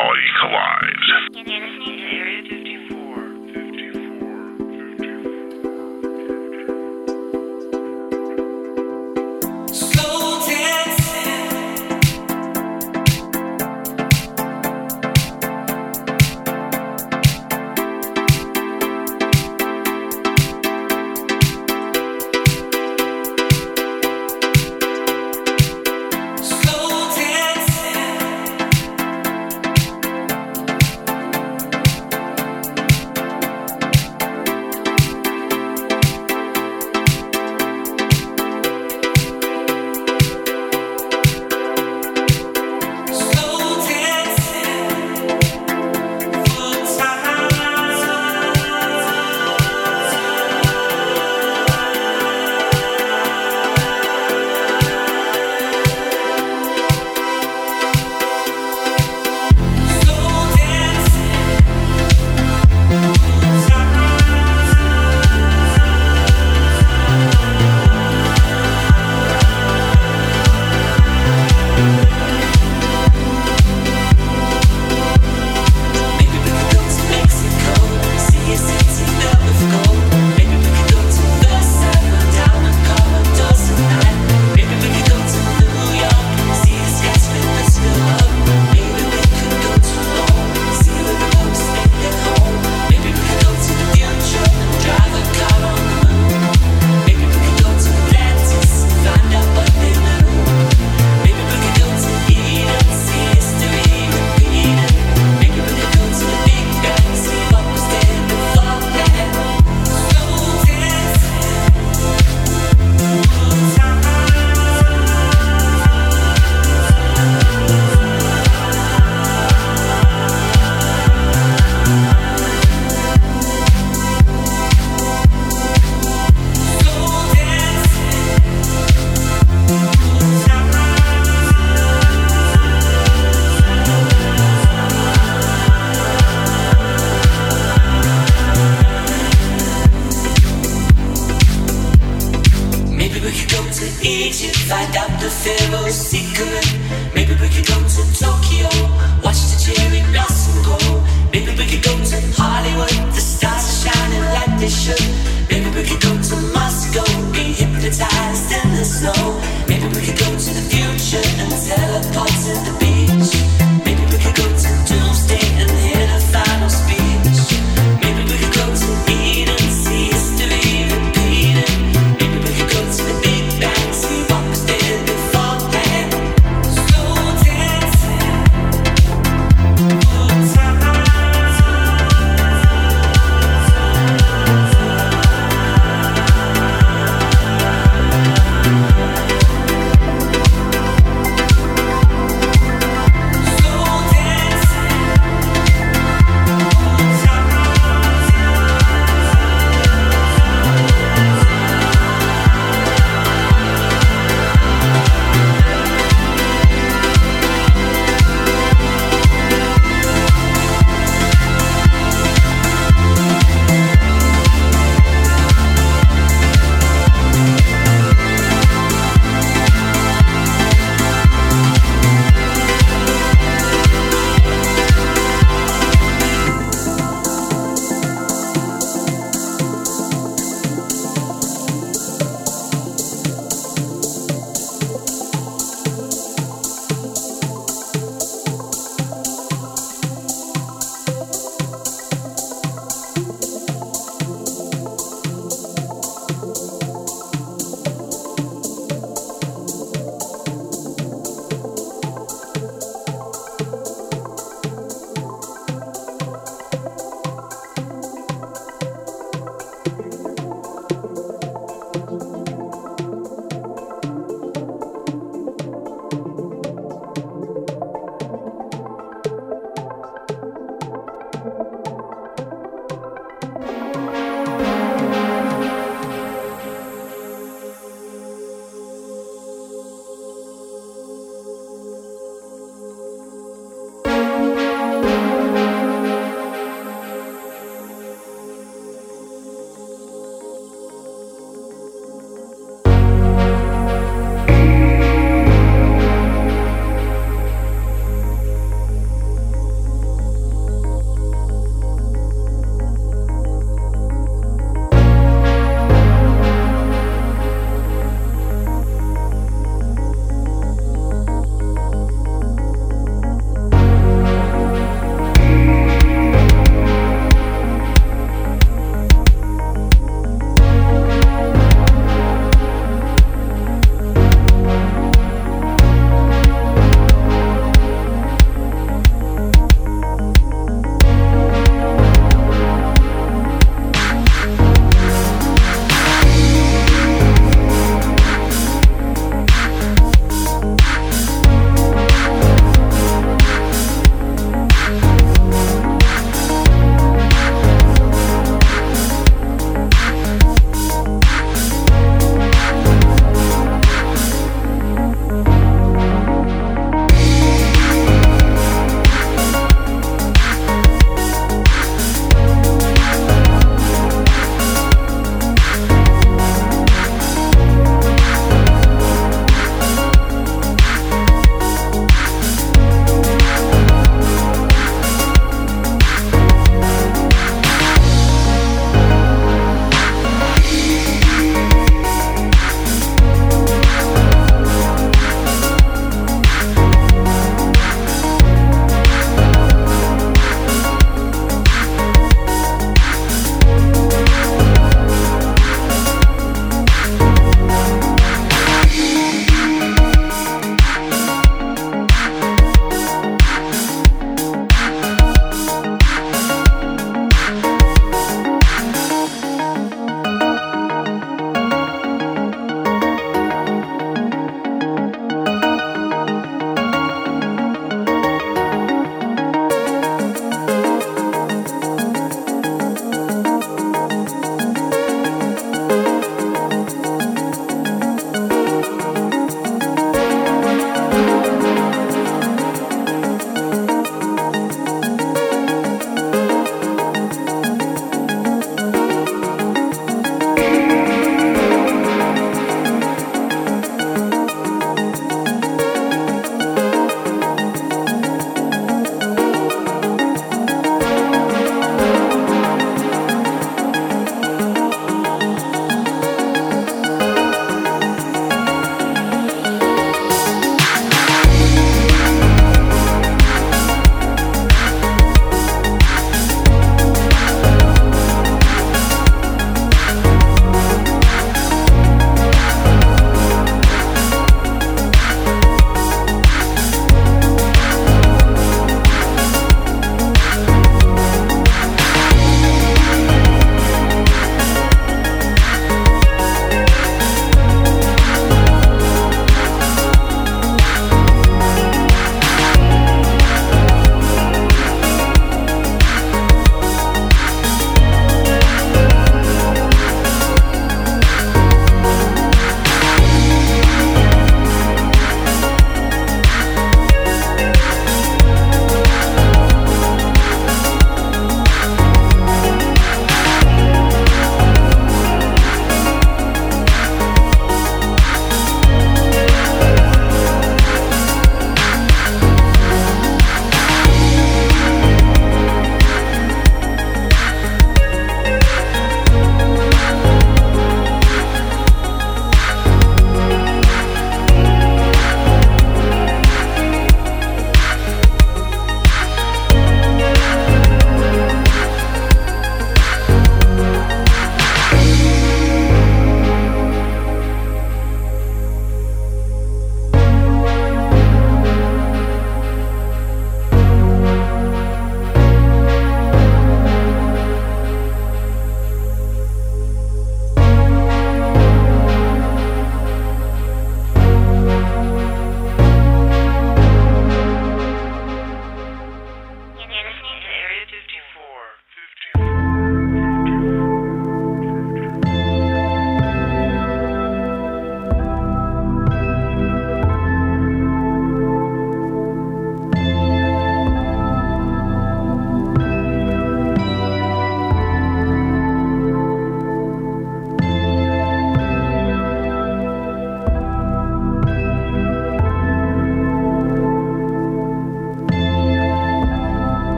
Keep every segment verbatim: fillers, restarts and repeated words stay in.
reality collides. Area fifty-four. Slow dancing. Slow dancing.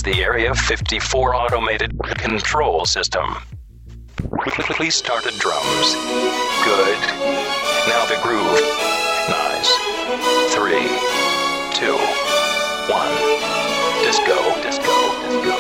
the Area fifty-four automated control system. Please start the drums. Good. Now the groove. Nice. Three, two, one. Disco, disco, disco.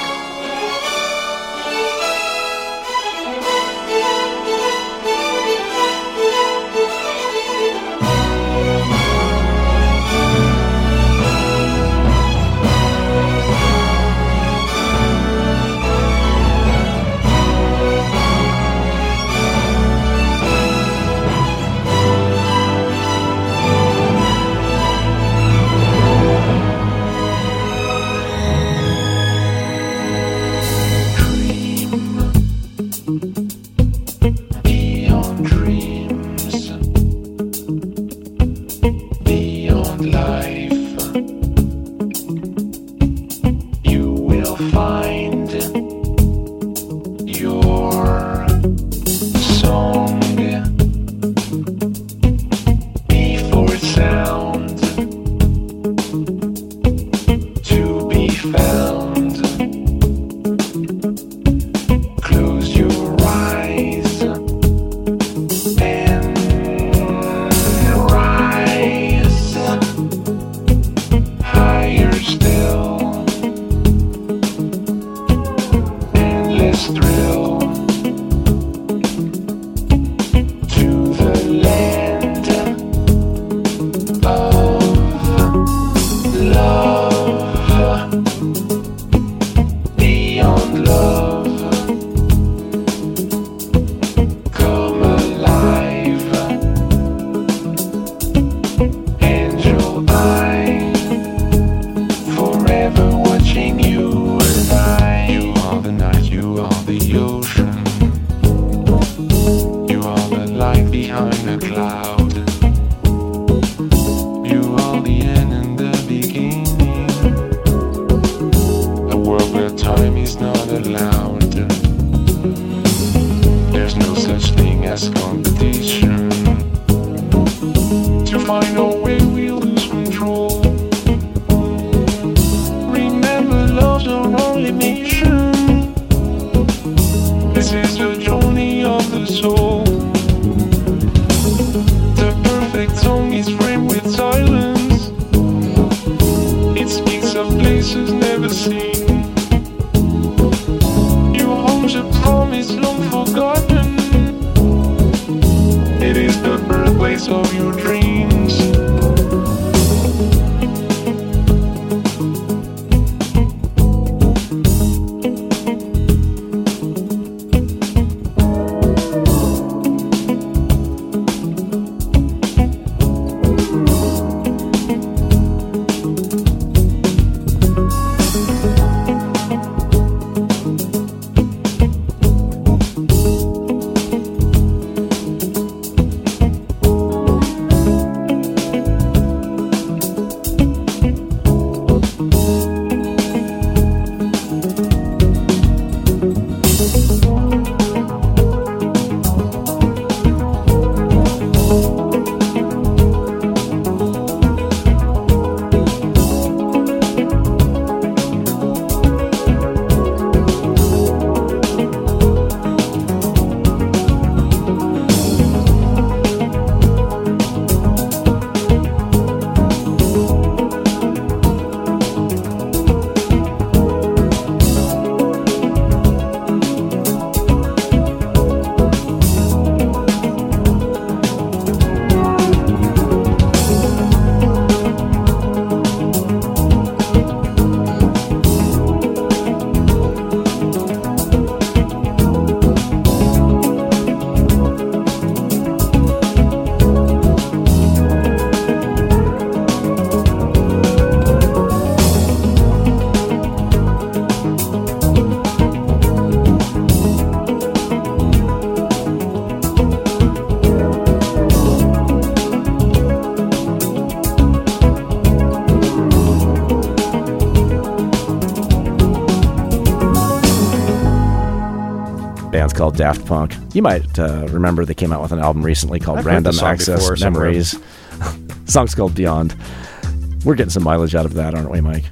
band's called Daft Punk. You might uh, remember they came out with an album recently called I've Random song Access before, Memories. Song's called Beyond. We're getting some mileage out of that, aren't we, Mike?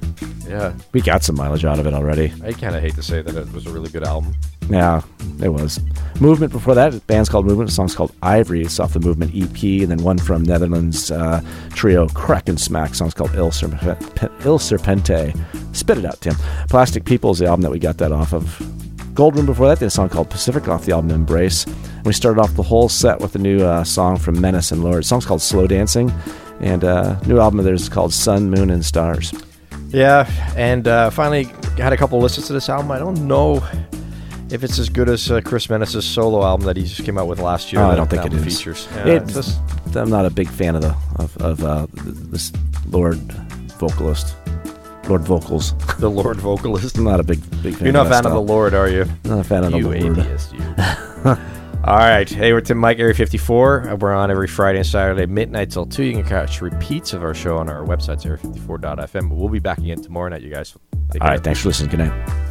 Yeah. We got some mileage out of it already. I kind of hate to say that it was a really good album. Yeah, it was. Movement before that, the band's called Movement, the song's called Ivory. It's off the Movement E P, and then one from Netherlands uh, trio Crack and Smack, song's called Il, Serp- Il Serpente. Spit it out, Tim. Plastic People is the album that we got that off of. Goldroom before that, they had a song called Pacific off the album Embrace. And we started off the whole set with a new uh, song from Menace and Lord. The song's called Slow Dancing, and uh, new album of theirs is called Sun, Moon, and Stars. Yeah, and uh, finally had a couple listens to this album. I don't know if it's as good as uh, Chris Menace's solo album that he just came out with last year. Oh, I that don't think it is. Features. Yeah, It, it's just, I'm not a big fan of the of, of uh, this Lord vocalist, Lord vocals. the Lord vocalist. I'm not a big big fan. You're not a of that fan of style. the Lord, are you? Not a fan of You the Lord. atheist, you. All right. Hey, we're Tim Mike, Area fifty-four. We're on every Friday and Saturday, midnight till two. You can catch repeats of our show on our website, area fifty-four dot f m. We'll be back again tomorrow night, you guys. Take All care. right, thanks for listening. Good night.